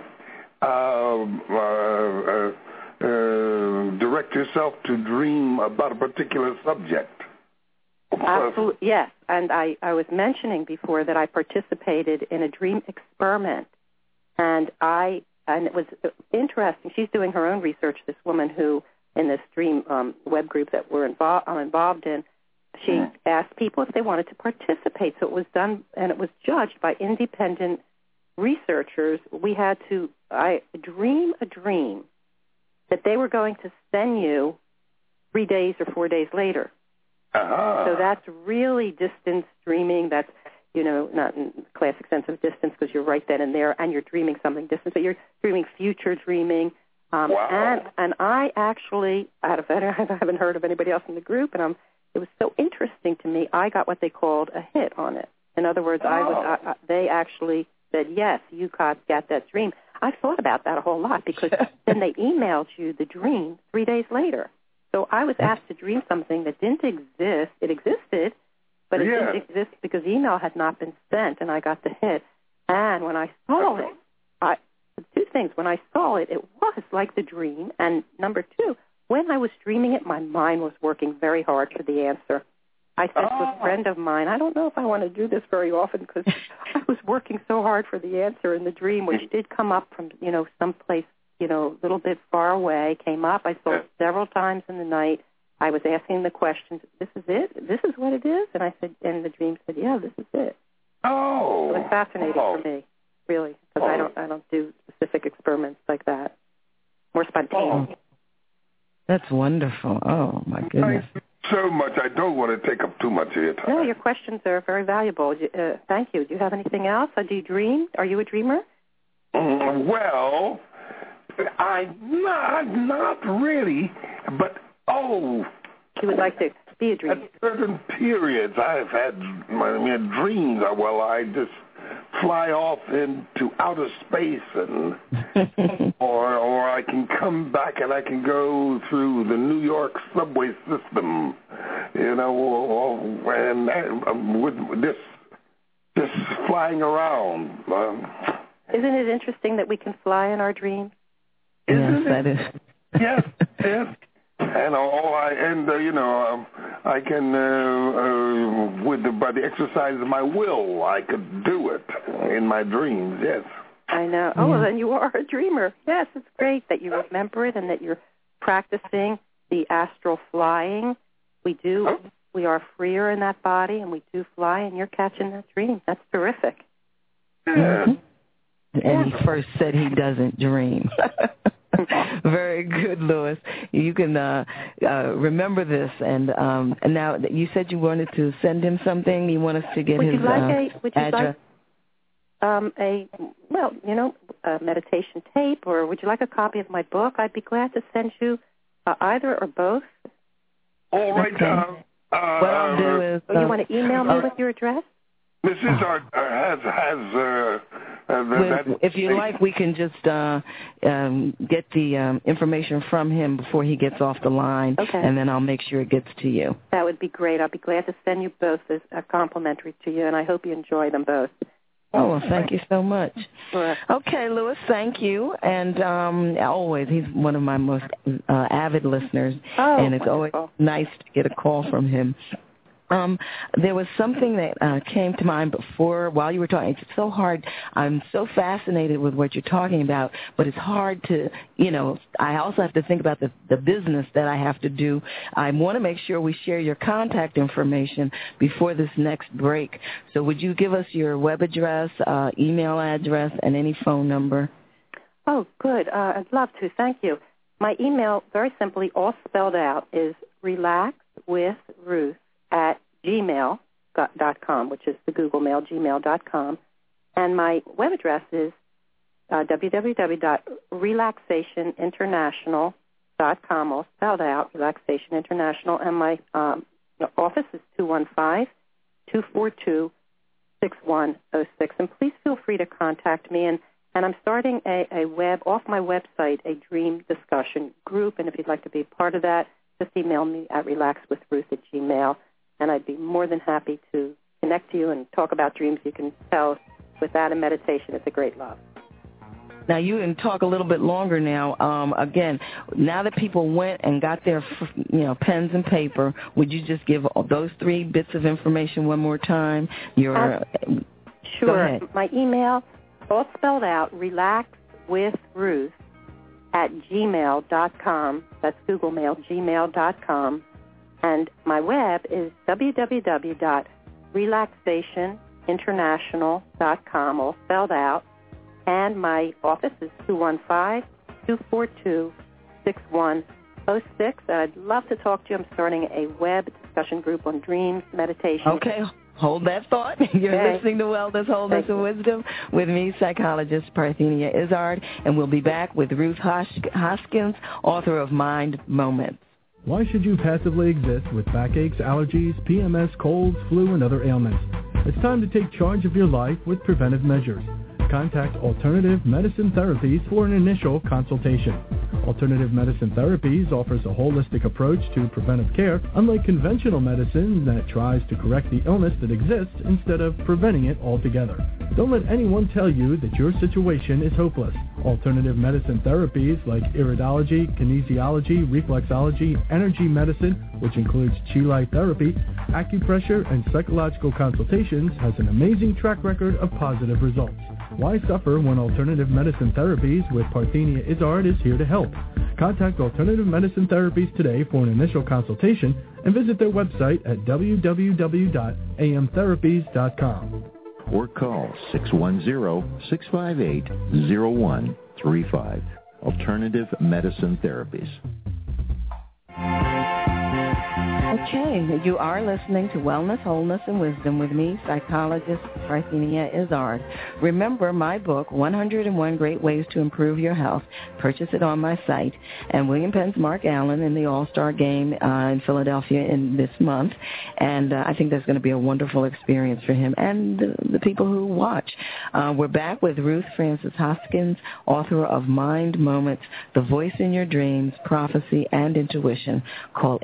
direct yourself to dream about a particular subject? Absolutely, yes. And I was mentioning before that I participated in a dream experiment, and it was interesting. She's doing her own research, this woman who, in this dream web group that I'm involved in, she asked people if they wanted to participate. So it was done, and it was judged by independent researchers. We had to dream a dream that they were going to send you 3 days or 4 days later. So that's really distance dreaming. That's, not in the classic sense of distance, because you're right then and there, and you're dreaming something distant, but you're dreaming future dreaming. Wow. And I actually, I haven't heard of anybody else in the group, and it was so interesting to me. I got what they called a hit on it. In other words, they actually said, yes, you got that dream. I thought about that a whole lot, because then they emailed you the dream 3 days later. So I was asked to dream something that didn't exist. It existed, but it didn't exist because email had not been sent, and I got the hit. And when I saw it, two things. When I saw it, it was like the dream. And number two, when I was dreaming it, my mind was working very hard for the answer. I said to a friend of mine, I don't know if I want to do this very often, because I was working so hard for the answer in the dream, which did come up from, someplace, a little bit far away, came up. I saw it several times in the night. I was asking the questions, this is it? This is what it is? And I said, and the dream said, yeah, this is it. Oh. It was fascinating for me, really, because I don't do specific experiments like that. More spontaneous. Oh. That's wonderful. Oh, my goodness. Thank you so much. I don't want to take up too much of your time. No, your questions are very valuable. Thank you. Do you have anything else? Do you dream? Are you a dreamer? Well, I'm not really, but you would like to be a dreamer. At certain periods, I've had dreams. Well, I just fly off into outer space, and or I can come back and I can go through the New York subway system, and with this flying around. Isn't it interesting that we can fly in our dreams? Yes, that is. Yes. And I can by the exercise of my will, I could do it in my dreams. Yes. I know. Oh, well, then you are a dreamer. Yes, it's great that you remember it and that you're practicing the astral flying. We are freer in that body, and we do fly, and you're catching that dream. That's terrific. Yeah. And he first said he doesn't dream. Very good, Louis. You can remember this. And now you said you wanted to send him something. You want us to get his address? A meditation tape, or would you like a copy of my book? I'd be glad to send you either or both. All right. Okay. What I'll do is... you want to email me with your address? Mrs. has if you like, we can just get the information from him before he gets off the line, and then I'll make sure it gets to you. That would be great. I'll be glad to send you both as complimentary to you, and I hope you enjoy them both. Oh, well, thank you so much. Sure. Okay, Louis, thank you. And always, he's one of my most avid listeners, and it's always nice to get a call from him. There was something that came to mind before while you were talking. It's so hard. I'm so fascinated with what you're talking about, but it's hard to, I also have to think about the business that I have to do. I want to make sure we share your contact information before this next break. So would you give us your web address, email address, and any phone number? Oh, good. I'd love to. Thank you. My email, very simply, all spelled out, is relaxwithruth@gmail.com, which is the Google Mail, gmail.com. And my web address is www.relaxationinternational.com, all spelled out, Relaxation International. And my office is 215-242-6106. And please feel free to contact me. And I'm starting off my website, a dream discussion group. And if you'd like to be part of that, just email me at relaxwithruth@gmail.com. And I'd be more than happy to connect to you and talk about dreams. You can tell with that and meditation, it's a great love. Now, you can talk a little bit longer now. Again, now that people went and got their, pens and paper, would you just give those 3 bits of information one more time? Sure. Go ahead. My email, all spelled out, relaxwithruth@gmail.com. That's Google Mail, gmail.com. And my web is www.relaxationinternational.com, all spelled out. And my office is 215-242-6106. I'd love to talk to you. I'm starting a web discussion group on dreams, meditation. Okay. Hold that thought. You're listening to Wellness, Wholeness, and Wisdom with me, psychologist Parthenia Izzard. And we'll be back with Ruth Hoskins, author of Mind Moments. Why should you passively exist with backaches, allergies, PMS, colds, flu, and other ailments? It's time to take charge of your life with preventive measures. Contact Alternative Medicine Therapies for an initial consultation. Alternative Medicine Therapies offers a holistic approach to preventive care, unlike conventional medicine that tries to correct the illness that exists instead of preventing it altogether. Don't let anyone tell you that your situation is hopeless. Alternative medicine therapies like iridology, kinesiology, reflexology, energy medicine, which includes Chi Light therapy, acupressure, and psychological consultations, has an amazing track record of positive results. Why suffer when Alternative Medicine Therapies with Parthenia Izzard is here to help? Contact Alternative Medicine Therapies today for an initial consultation and visit their website at www.amtherapies.com. Or call 610-658-0135. Alternative Medicine Therapies. Okay, you are listening to Wellness, Wholeness, and Wisdom with me, psychologist Parthenia Izzard. Remember my book, 101 Great Ways to Improve Your Health. Purchase it on my site. And William Penn's Mark Allen in the All-Star Game in Philadelphia in this month. And I think that's going to be a wonderful experience for him and the people who watch. We're back with Ruth Frances Hoskins, author of Mind Moments, The Voice in Your Dreams, Prophecy, and Intuition. Call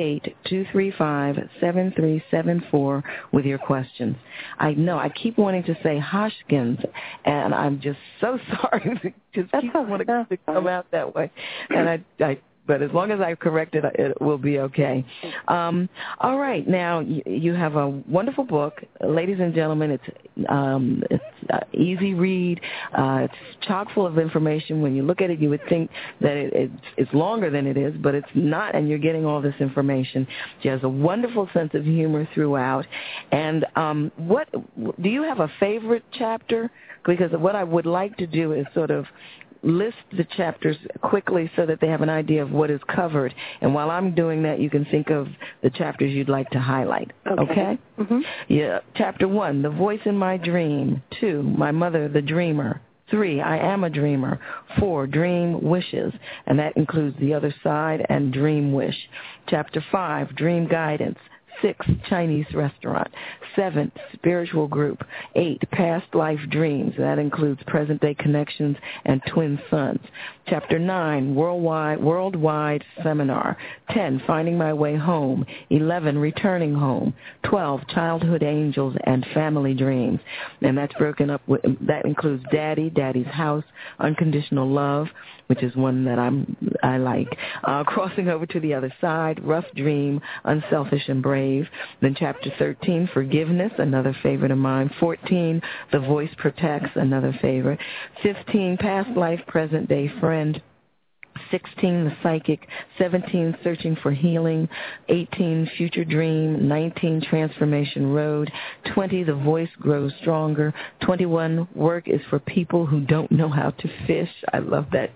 888-235-7374 with your questions. I know I keep wanting to say Hoskins, and I'm just so sorry to just keep wanting to come out that way. And but as long as I correct it, it will be okay. All right, now you have a wonderful book, ladies and gentlemen. It's easy read. It's chock full of information. When you look at it, you would think that it's longer than it is, but it's not. And you're getting all this information. She has a wonderful sense of humor throughout. And what do you have a favorite chapter? Because what I would like to do is sort of list the chapters quickly so that they have an idea of what is covered. And while I'm doing that, you can think of the chapters you'd like to highlight. Okay? Mm-hmm. Yeah. Chapter 1, The Voice in My Dream. 2, My Mother, the Dreamer. 3, I Am a Dreamer. 4, Dream Wishes, and that includes The Other Side and Dream Wish. Chapter 5, Dream Guidance. 6, Chinese Restaurant. 7, Spiritual Group. 8, Past Life Dreams. That includes Present-Day Connections and Twin Sons. Chapter 9, Worldwide Seminar. 10, Finding My Way Home. 11, Returning Home. 12, Childhood Angels and Family Dreams. And that's broken up with, that includes Daddy's House, Unconditional Love, which is one that I like. Crossing over to the other side, Rough Dream, Unselfish and Brave. Then Chapter 13, Forgiveness, another favorite of mine. 14, The Voice Protects, another favorite. 15, Past Life, Present Day Friend. 16, The Psychic. 17, Searching for Healing. 18, Future Dream. 19, Transformation Road. 20, The Voice Grows Stronger. 21, Work is for People Who Don't Know How to Fish. I love that.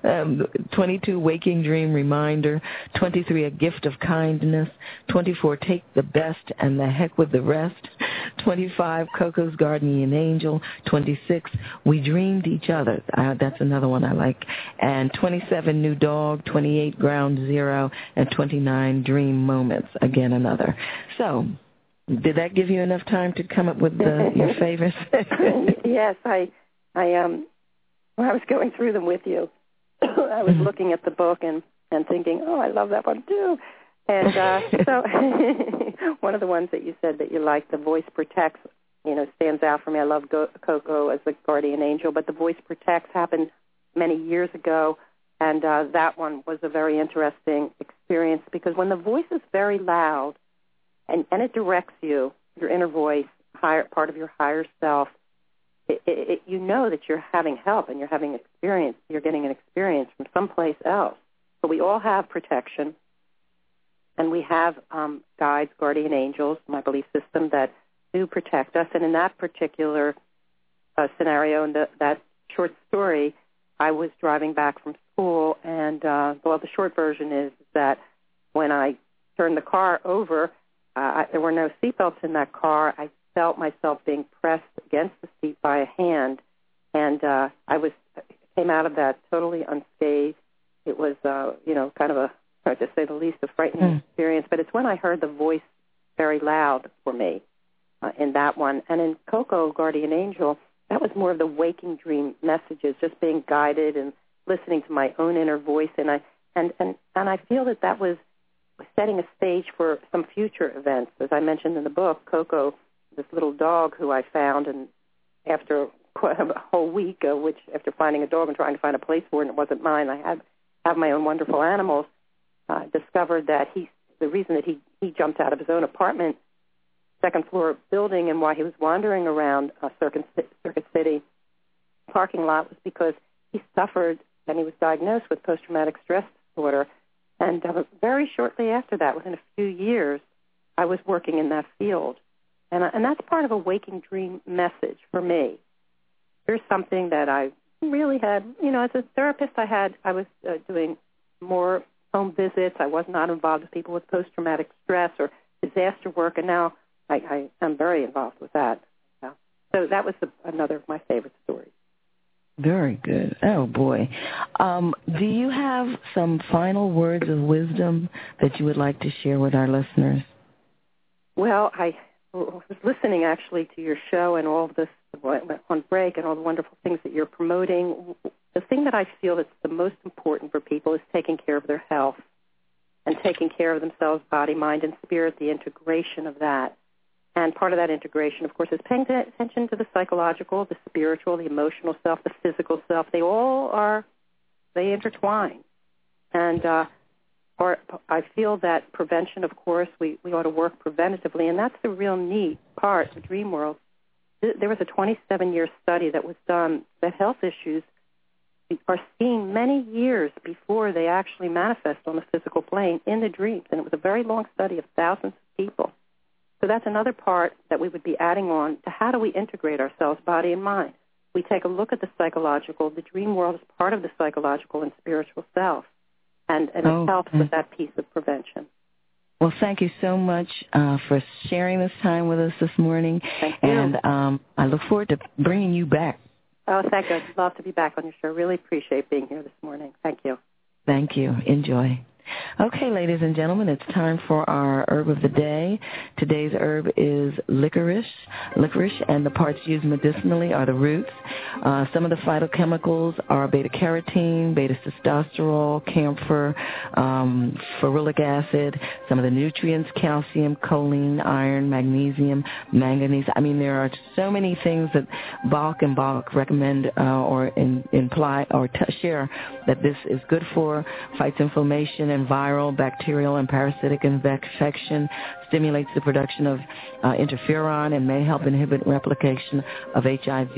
22, Waking Dream Reminder. 23, A Gift of Kindness. 24, Take the Best and the Heck with the Rest. 25, Coco's Guardian Angel. 26, We Dreamed Each Other. That's another one I like. And 27, New Dog. 28, Ground Zero. And 29, Dream Moments. Again, another. So, did that give you enough time to come up with your favorites? Yes, when I was going through them with you, I was looking at the book and thinking, oh, I love that one too. And so one of the ones that you said that you liked, The Voice Protects, stands out for me. I love Coco as the guardian angel, but The Voice Protects happened many years ago, and that one was a very interesting experience because when the voice is very loud and it directs you, your inner voice, part of your higher self, you know that you're having help and you're having experience. You're getting an experience from someplace else. So we all have protection, and we have guides, guardian angels, my belief system, that do protect us. And in that particular scenario, in that short story, I was driving back from school, and the short version is that when I turned the car over, there were no seatbelts in that car. I felt myself being pressed against the seat by a hand, and I came out of that totally unscathed. It was, kind of to say the least, a frightening experience. But it's when I heard the voice very loud for me in that one. And in Coco, Guardian Angel, that was more of the waking dream messages, just being guided and listening to my own inner voice. And I feel that was setting a stage for some future events. As I mentioned in the book, Coco, this little dog who I found, and after a whole week, which after finding a dog and trying to find a place for it, and it wasn't mine, I have my own wonderful animals, discovered that the reason that he jumped out of his own apartment, second floor building, and why he was wandering around Circuit City parking lot was because he suffered and he was diagnosed with post-traumatic stress disorder. And very shortly after that, within a few years, I was working in that field. And that's part of a waking dream message for me. Here's something that I really had, as a therapist, I was doing more home visits. I was not involved with people with post-traumatic stress or disaster work, and now I am very involved with that. So that was another of my favorite stories. Very good. Oh, boy. Do you have some final words of wisdom that you would like to share with our listeners? Well, I was listening actually to your show and all of this on break and all the wonderful things that you're promoting. The thing that I feel that's the most important for people is taking care of their health and taking care of themselves, body, mind, and spirit, the integration of that. And part of that integration, of course, is paying attention to the psychological, the spiritual, the emotional self, the physical self. They intertwine. And I feel that prevention, of course, we ought to work preventatively, and that's the real neat part of the dream world. There was a 27-year study that was done that health issues are seen many years before they actually manifest on the physical plane in the dreams, and it was a very long study of thousands of people. So that's another part that we would be adding on to how do we integrate ourselves, body and mind. we take a look at the psychological. The dream world is part of the psychological and spiritual self, and it helps with that piece of prevention. Well, thank you so much for sharing this time with us this morning. Thank you. And I look forward to bringing you back. Oh, thank you. I'd love to be back on your show. Really appreciate being here this morning. Thank you. Thank you. Enjoy. Okay, ladies and gentlemen, it's time for our herb of the day. Today's herb is licorice. Licorice, and the parts used medicinally are the roots. Some of the phytochemicals are beta-carotene, beta-sitosterol, camphor, ferulic acid. Some of the nutrients, calcium, choline, iron, magnesium, manganese. I mean, there are so many things that Balk and Balk recommend or imply or share that this is good for, fights inflammation and viral, bacterial, and parasitic infection, stimulates the production of interferon, and may help inhibit replication of HIV.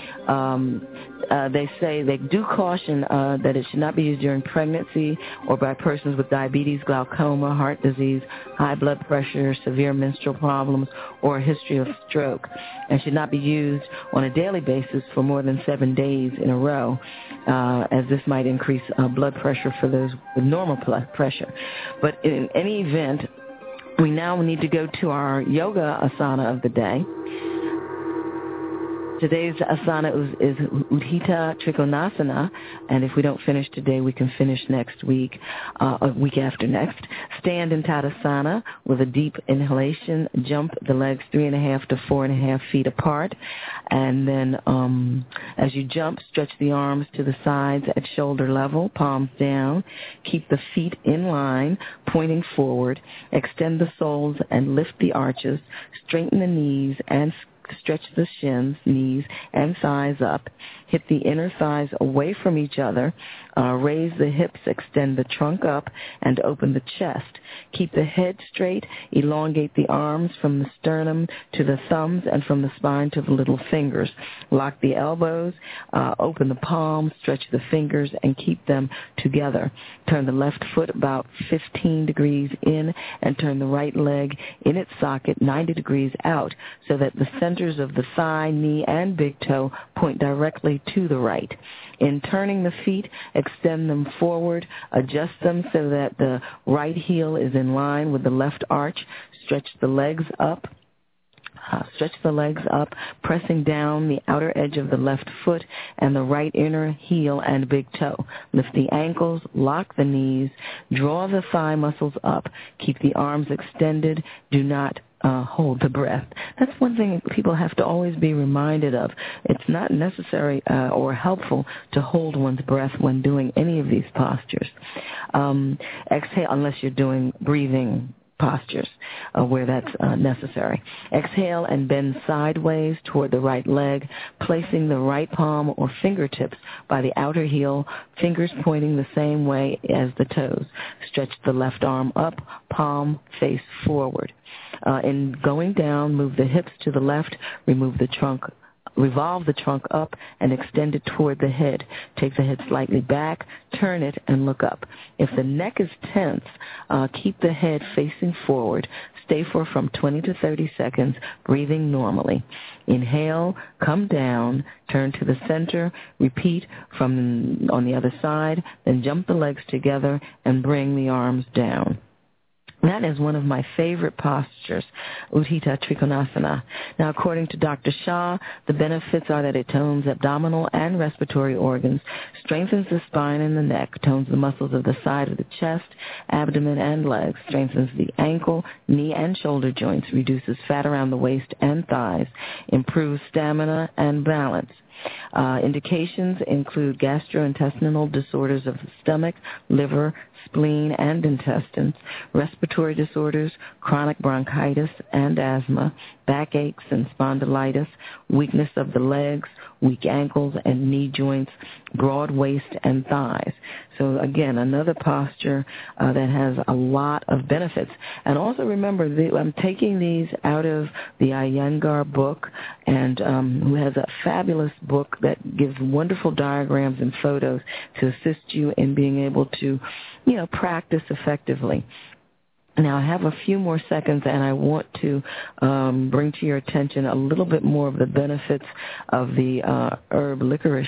They say they do caution that it should not be used during pregnancy or by persons with diabetes, glaucoma, heart disease, high blood pressure, severe menstrual problems, or a history of stroke, and should not be used on a daily basis for more than 7 days in a row, as this might increase blood pressure for those with normal blood pressure. But in any event, we now need to go to our yoga asana of the day. Today's asana is Utthita Trikonasana, and if we don't finish today, we can finish next week, a week after next. Stand in Tadasana with a deep inhalation. Jump the legs 3.5 to 4.5 feet apart, and then as you jump, stretch the arms to the sides at shoulder level, palms down. Keep the feet in line, pointing forward. Extend the soles and lift the arches. Straighten the knees and stretch the shins, knees, and thighs up. Hit the inner thighs away from each other. Raise the hips, extend the trunk up, and open the chest. Keep the head straight. Elongate the arms from the sternum to the thumbs and from the spine to the little fingers. Lock the elbows. Open the palms. Stretch the fingers and keep them together. Turn the left foot about 15 degrees in and turn the right leg in its socket 90 degrees out so that the centers of the thigh, knee, and big toe point directly to the right. In turning the feet, extend them forward, adjust them so that the right heel is in line with the left arch. Stretch the legs up. Pressing down the outer edge of the left foot and the right inner heel and big toe. Lift the ankles, lock the knees, draw the thigh muscles up. Keep the arms extended. Do not hold the breath. That's one thing people have to always be reminded of. It's not necessary or helpful to hold one's breath when doing any of these postures. Exhale, unless you're doing breathing postures where that's necessary. Exhale and bend sideways toward the right leg, placing the right palm or fingertips by the outer heel, fingers pointing the same way as the toes. Stretch the left arm up, palm face forward. In going down, move the hips to the left, revolve the trunk up and extend it toward the head. Take the head slightly back, turn it, and look up. If the neck is tense, keep the head facing forward. Stay for from 20 to 30 seconds, breathing normally. Inhale, come down, turn to the center, repeat from on the other side, then jump the legs together and bring the arms down. That is one of my favorite postures, Utthita Trikonasana. Now, according to Dr. Shah, the benefits are that it tones abdominal and respiratory organs, strengthens the spine and the neck, tones the muscles of the side of the chest, abdomen, and legs, strengthens the ankle, knee, and shoulder joints, reduces fat around the waist and thighs, improves stamina and balance. Indications include gastrointestinal disorders of the stomach, liver, spleen, and intestines, respiratory disorders, chronic bronchitis and asthma, backaches and spondylitis, weakness of the legs, weak ankles and knee joints, broad waist and thighs. So again, another posture that has a lot of benefits. And also remember, I'm taking these out of the Iyengar book, and who has a fabulous book that gives wonderful diagrams and photos to assist you in being able to, practice effectively. Now, I have a few more seconds, and I want to bring to your attention a little bit more of the benefits of the herb licorice.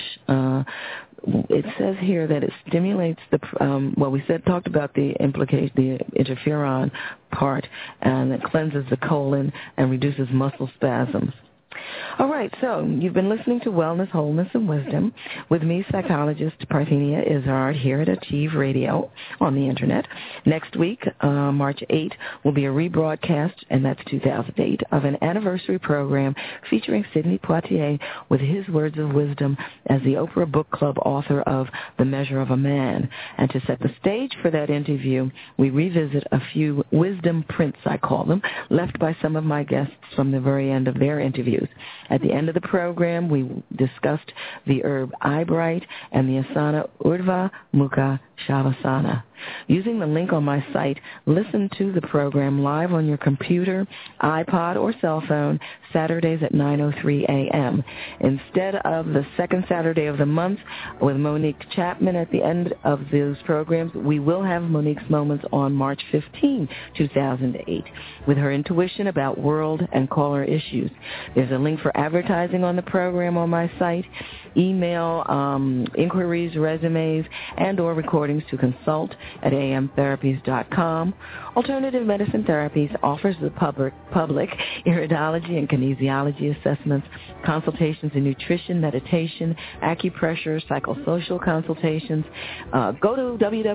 It says here that it stimulates talked about the interferon part, and it cleanses the colon and reduces muscle spasms. All right, so you've been listening to Wellness, Wholeness, and Wisdom with me, psychologist Parthenia Izzard, here at Achieve Radio on the Internet. Next week, March 8, will be a rebroadcast, and that's 2008, of an anniversary program featuring Sidney Poitier with his words of wisdom as the Oprah Book Club author of The Measure of a Man. And to set the stage for that interview, we revisit a few wisdom prints, I call them, left by some of my guests from the very end of their interviews. At the end of the program, we discussed the herb eyebright and the asana Urdhva Mukha Shavasana. Using the link on my site, listen to the program live on your computer, iPod, or cell phone, Saturdays at 9:03 a.m. Instead of the second Saturday of the month with Monique Chapman at the end of those programs, we will have Monique's Moments on March 15, 2008, with her intuition about world and caller issues. There's a link for advertising on the program on my site. Email inquiries, resumes, and or recordings to consult at amtherapies.com. Alternative Medicine Therapies offers the public iridology and kinesiology assessments, consultations in nutrition, meditation, acupressure, psychosocial consultations. Go to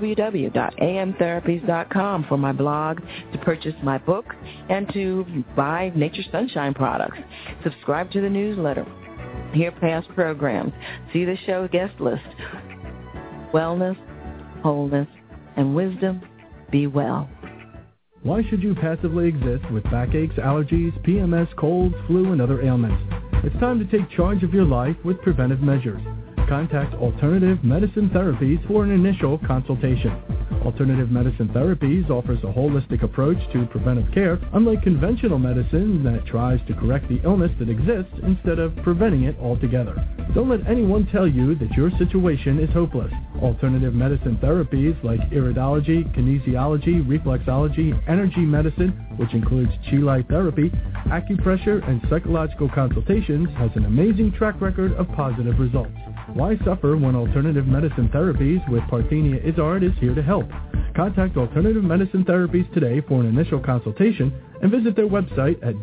www.amtherapies.com for my blog, to purchase my book, and to buy Nature Sunshine products. Subscribe to the newsletter. Hear past programs. See the show guest list. Wellness, wholeness, and wisdom. Be well. Why should you passively exist with backaches, allergies, PMS, colds, flu, and other ailments? It's time to take charge of your life with preventive measures. Contact Alternative Medicine Therapies for an initial consultation. Alternative Medicine Therapies offers a holistic approach to preventive care, unlike conventional medicine that tries to correct the illness that exists instead of preventing it altogether. Don't let anyone tell you that your situation is hopeless. Alternative medicine therapies like iridology, kinesiology, reflexology, energy medicine, which includes Chi Light therapy, acupressure, and psychological consultations, has an amazing track record of positive results. Why suffer when Alternative Medicine Therapies with Parthenia Izzard is here to help? Contact Alternative Medicine Therapies today for an initial consultation and visit their website at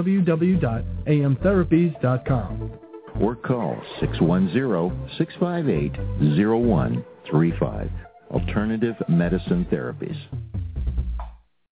www.amtherapies.com. Or call 610-658-0135. Alternative Medicine Therapies.